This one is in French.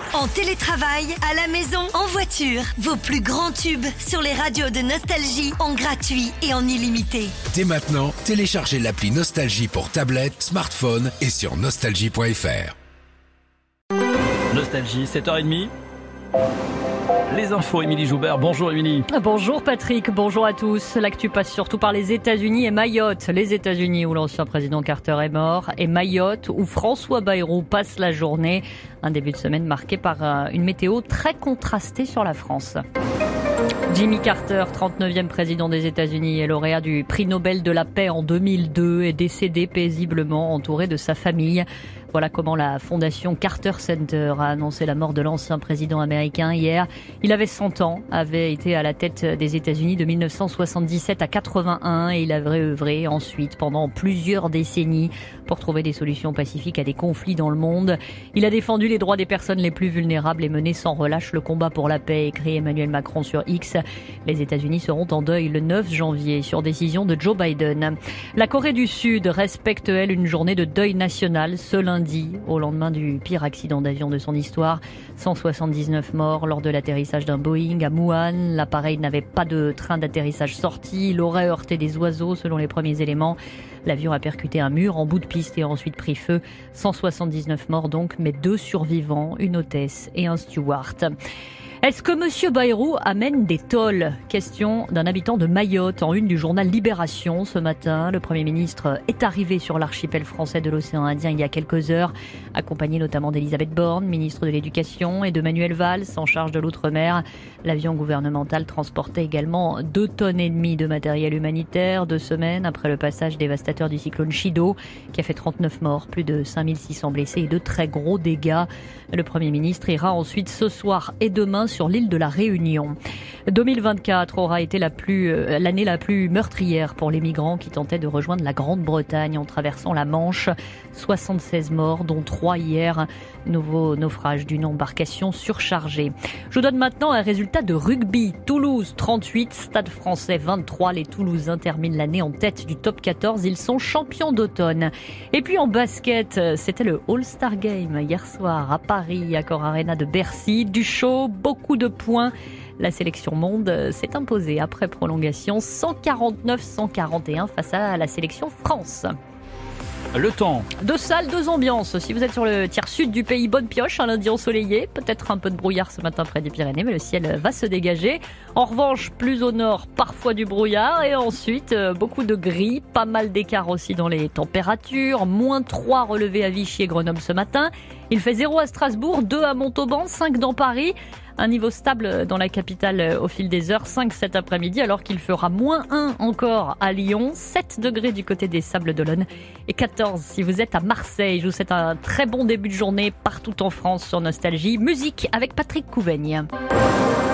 En télétravail, à la maison, en voiture. Vos plus grands tubes sur les radios de Nostalgie en gratuit et en illimité. Dès maintenant, téléchargez l'appli Nostalgie pour tablette, smartphone et sur nostalgie.fr. Nostalgie, 7h30. Les infos, Émilie Joubert. Bonjour Émilie. Bonjour Patrick, bonjour à tous. L'actu passe surtout par les États-Unis et Mayotte. Les États-Unis où l'ancien président Carter est mort et Mayotte où François Bayrou passe la journée. Un début de semaine marqué par une météo très contrastée sur la France. Jimmy Carter, 39e président des États-Unis et lauréat du prix Nobel de la paix en 2002, est décédé paisiblement entouré de sa famille. Voilà comment la fondation Carter Center a annoncé la mort de l'ancien président américain hier. Il avait 100 ans, avait été à la tête des États-Unis de 1977 à 81 et il avait œuvré ensuite pendant plusieurs décennies pour trouver des solutions pacifiques à des conflits dans le monde. Il a défendu les droits des personnes les plus vulnérables et mené sans relâche le combat pour la paix, écrit Emmanuel Macron sur X. Les États-Unis seront en deuil le 9 janvier sur décision de Joe Biden. La Corée du Sud respecte, elle, une journée de deuil national ce lundi, au lendemain du pire accident d'avion de son histoire. 179 morts lors de l'atterrissage d'un Boeing à Muan. L'appareil n'avait pas de train d'atterrissage sorti. Il aurait heurté des oiseaux selon les premiers éléments. L'avion a percuté un mur en bout de piste et a ensuite pris feu. 179 morts donc, mais 2 survivants, une hôtesse et un steward. Est-ce que Monsieur Bayrou amène des tôles ? Question d'un habitant de Mayotte en une du journal Libération ce matin. Le Premier ministre est arrivé sur l'archipel français de l'océan Indien il y a quelques heures, accompagné notamment d'Elisabeth Borne, ministre de l'Éducation, et de Manuel Valls, en charge de l'Outre-mer. L'avion gouvernemental transportait également 2,5 tonnes de matériel humanitaire 2 semaines après le passage dévastateur du cyclone Chido, qui a fait 39 morts, plus de 5600 blessés et de très gros dégâts. Le Premier ministre ira ensuite ce soir et demain sur l'île de la Réunion. 2024 aura été l'année la plus meurtrière pour les migrants qui tentaient de rejoindre la Grande-Bretagne en traversant la Manche. 76 morts, dont 3 hier. Nouveau naufrage d'une embarcation surchargée. Je vous donne maintenant un résultat de rugby. Toulouse 38, Stade Français 23. Les Toulousains terminent l'année en tête du top 14. Ils sont champions d'automne. Et puis en basket, c'était le All-Star Game hier soir à Paris, Accor Arena de Bercy. Du show, beaucoup de points. La sélection monde s'est imposée après prolongation 149-141 face à la sélection France. Le temps. 2 salles, 2 ambiances. Si vous êtes sur le tiers sud du pays, bonne pioche, un lundi ensoleillé. Peut-être un peu de brouillard ce matin près des Pyrénées, mais le ciel va se dégager. En revanche, plus au nord, parfois du brouillard. Et ensuite, beaucoup de gris. Pas mal d'écart aussi dans les températures. -3 relevé à Vichy et Grenoble ce matin. Il fait 0 à Strasbourg, 2 à Montauban, 5 dans Paris. Un niveau stable dans la capitale au fil des heures, 5 cet après-midi, alors qu'il fera -1 encore à Lyon, 7 degrés du côté des Sables d'Olonne et 14 si vous êtes à Marseille. Je vous souhaite un très bon début de journée partout en France sur Nostalgie. Musique avec Patrick Couvaigne.